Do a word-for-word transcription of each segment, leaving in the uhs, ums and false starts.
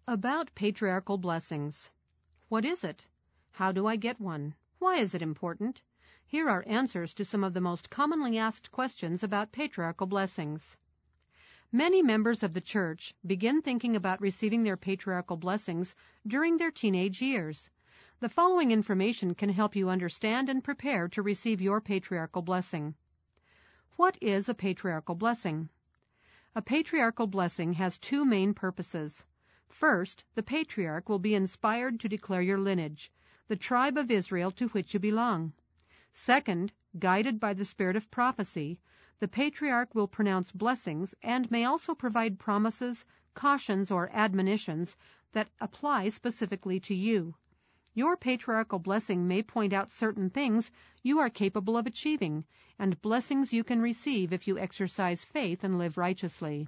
About patriarchal blessings. What is it? How do I get one? Why is it important? Here are answers to some of the most commonly asked questions about patriarchal blessings. Many members of the church begin thinking about receiving their patriarchal blessings during their teenage years. The following information can help you understand and prepare to receive your patriarchal blessing. What is a patriarchal blessing? A patriarchal blessing has two main purposes. First, the patriarch will be inspired to declare your lineage, the tribe of Israel to which you belong. Second, guided by the spirit of prophecy, the patriarch will pronounce blessings and may also provide promises, cautions, or admonitions that apply specifically to you. Your patriarchal blessing may point out certain things you are capable of achieving, and blessings you can receive if you exercise faith and live righteously.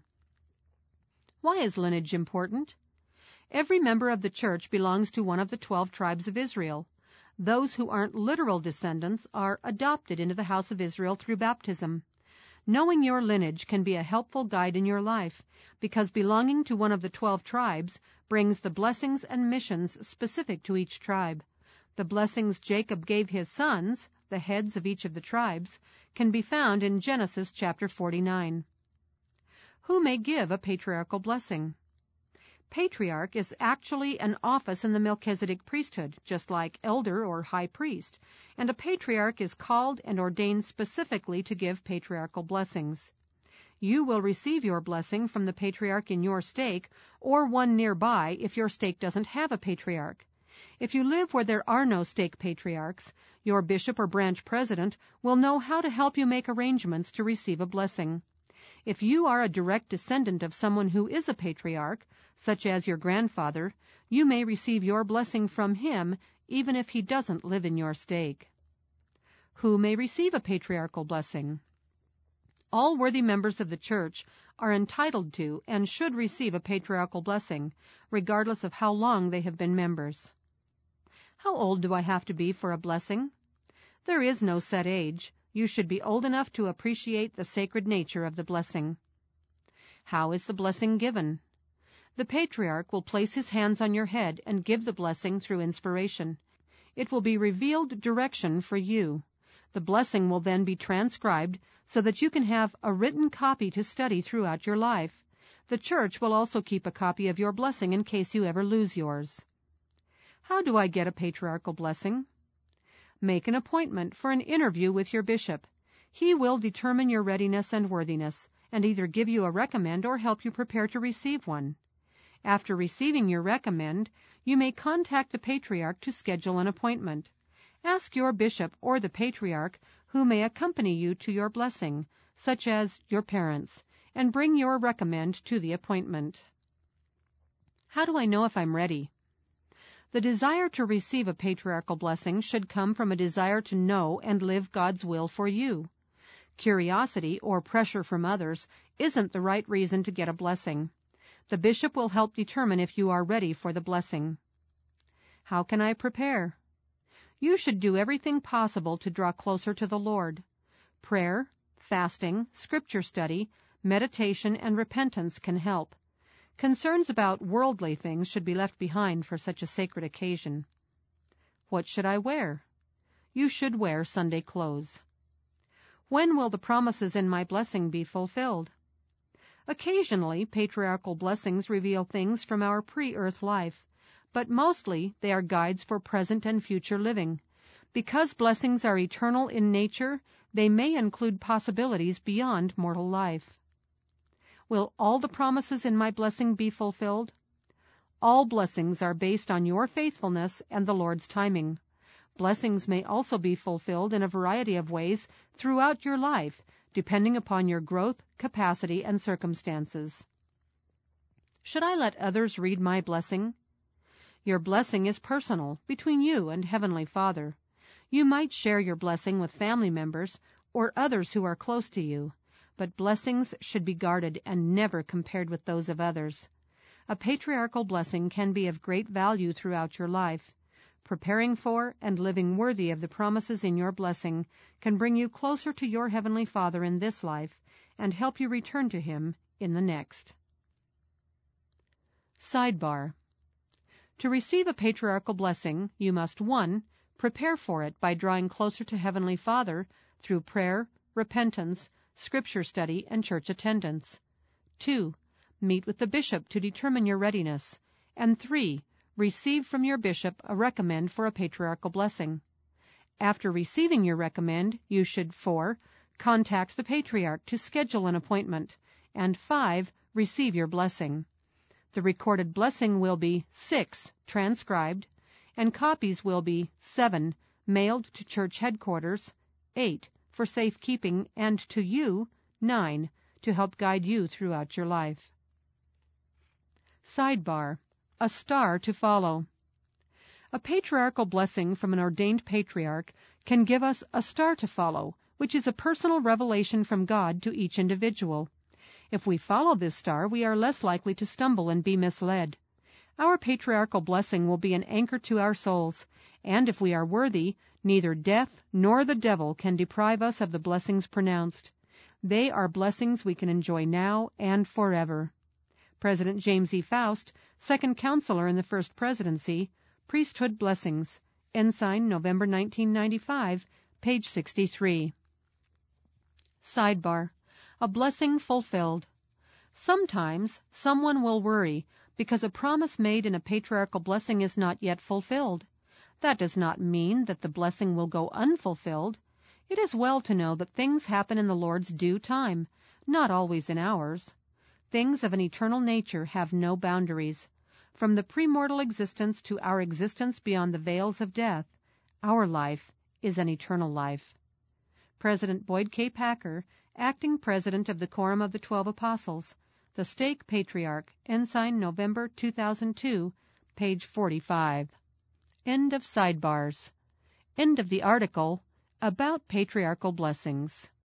Why is lineage important? Every member of the church belongs to one of the twelve tribes of Israel. Those who aren't literal descendants are adopted into the house of Israel through baptism. Knowing your lineage can be a helpful guide in your life, because belonging to one of the twelve tribes brings the blessings and missions specific to each tribe. The blessings Jacob gave his sons, the heads of each of the tribes, can be found in Genesis chapter forty-nine. Who may give a patriarchal blessing? Patriarch is actually an office in the Melchizedek priesthood, just like elder or high priest, and a patriarch is called and ordained specifically to give patriarchal blessings. You will receive your blessing from the patriarch in your stake, or one nearby if your stake doesn't have a patriarch. If you live where there are no stake patriarchs, your bishop or branch president will know how to help you make arrangements to receive a blessing. If you are a direct descendant of someone who is a patriarch, such as your grandfather, you may receive your blessing from him even if he doesn't live in your stake. Who may receive a patriarchal blessing? All worthy members of the church are entitled to and should receive a patriarchal blessing, regardless of how long they have been members. How old do I have to be for a blessing? There is no set age. You should be old enough to appreciate the sacred nature of the blessing. How is the blessing given? The patriarch will place his hands on your head and give the blessing through inspiration. It will be revealed direction for you. The blessing will then be transcribed so that you can have a written copy to study throughout your life. The church will also keep a copy of your blessing in case you ever lose yours. How do I get a patriarchal blessing? Make an appointment for an interview with your bishop. He will determine your readiness and worthiness, and either give you a recommend or help you prepare to receive one. After receiving your recommend, you may contact the patriarch to schedule an appointment. Ask your bishop or the patriarch who may accompany you to your blessing, such as your parents, and bring your recommend to the appointment. How do I know if I'm ready? The desire to receive a patriarchal blessing should come from a desire to know and live God's will for you. Curiosity or pressure from others isn't the right reason to get a blessing. The bishop will help determine if you are ready for the blessing. How can I prepare? You should do everything possible to draw closer to the Lord. Prayer, fasting, scripture study, meditation, and repentance can help. Concerns about worldly things should be left behind for such a sacred occasion. What should I wear? You should wear Sunday clothes. When will the promises in my blessing be fulfilled? Occasionally, patriarchal blessings reveal things from our pre-earth life, but mostly they are guides for present and future living. Because blessings are eternal in nature, they may include possibilities beyond mortal life. Will all the promises in my blessing be fulfilled? All blessings are based on your faithfulness and the Lord's timing. Blessings may also be fulfilled in a variety of ways throughout your life, depending upon your growth, capacity, and circumstances. Should I let others read my blessing? Your blessing is personal, between you and Heavenly Father. You might share your blessing with family members or others who are close to you, but blessings should be guarded and never compared with those of others. A patriarchal blessing can be of great value throughout your life. Preparing for and living worthy of the promises in your blessing can bring you closer to your Heavenly Father in this life and help you return to Him in the next. Sidebar. To receive a patriarchal blessing, you must one Prepare for it by drawing closer to Heavenly Father through prayer, repentance, scripture study, and church attendance. two Meet with the bishop to determine your readiness. And three Receive from your bishop a recommend for a patriarchal blessing. After receiving your recommend, you should four Contact the patriarch to schedule an appointment, and five Receive your blessing. The recorded blessing will be six Transcribed, and copies will be seven Mailed to church headquarters, eight For safekeeping, and to you, nine To help guide you throughout your life. Sidebar: A star to follow. A patriarchal blessing from an ordained patriarch can give us a star to follow, which is a personal revelation from God to each individual. If we follow this star, we are less likely to stumble and be misled. Our patriarchal blessing will be an anchor to our souls, and if we are worthy, neither death nor the devil can deprive us of the blessings pronounced. They are blessings we can enjoy now and forever. President James E. Faust, Second Counselor in the First Presidency, Priesthood Blessings, Ensign, November nineteen ninety-five, page sixty-three. Sidebar: A blessing fulfilled. Sometimes someone will worry because a promise made in a patriarchal blessing is not yet fulfilled. That does not mean that the blessing will go unfulfilled. It is well to know that things happen in the Lord's due time, not always in ours. Things of an eternal nature have no boundaries. From the premortal existence to our existence beyond the veils of death, our life is an eternal life. President Boyd K. Packer, Acting President of the Quorum of the Twelve Apostles, The Stake Patriarch, Ensign, November two thousand two, page forty-five. End of sidebars. End of the article about patriarchal blessings.